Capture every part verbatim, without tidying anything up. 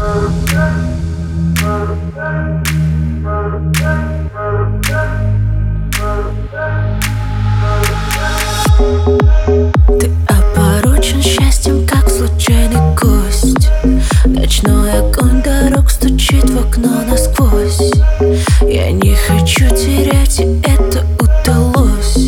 Ты опорочен счастьем, как случайный гость. Ночной огонь дорог стучит в окно насквозь. Я не хочу терять, и это удалось.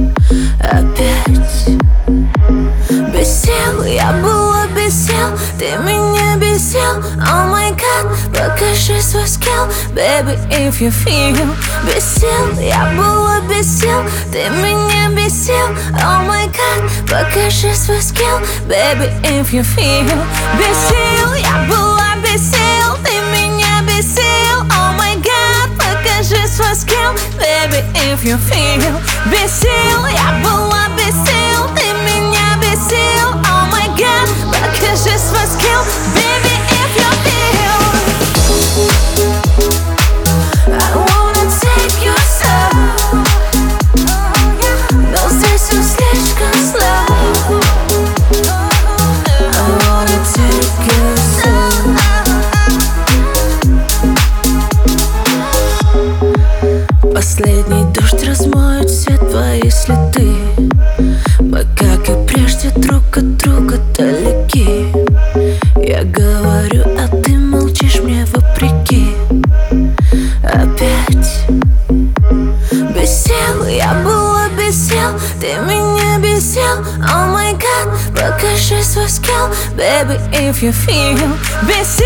Опять без сил, я была без сил, ты меня бесил. О май гад, покажи свой скилл, baby, if you feel. Без сил, я была без сил, ты меня бесил. О май гад, покажи свой скилл, baby, if you feel. Без сил, я была без сил, ты меня бесил. О май гад, покажи свой скилл, baby, if you feel. Без сил, я была без сил, ты меня бесил. О май гад, покажи свой скилл, baby, if you feel. I wanna take your soul, но здесь все слишком slow. I wanna take your soul. Последний дождь размоет все твои следы. Мы, как и прежде, друг от друга далеки. Я говорю, а ты молчишь мне вопреки. Опять без сил, я была без сил, ты меня бесил. О май гад, покажи свой скилл, baby, if you feel. Без сил.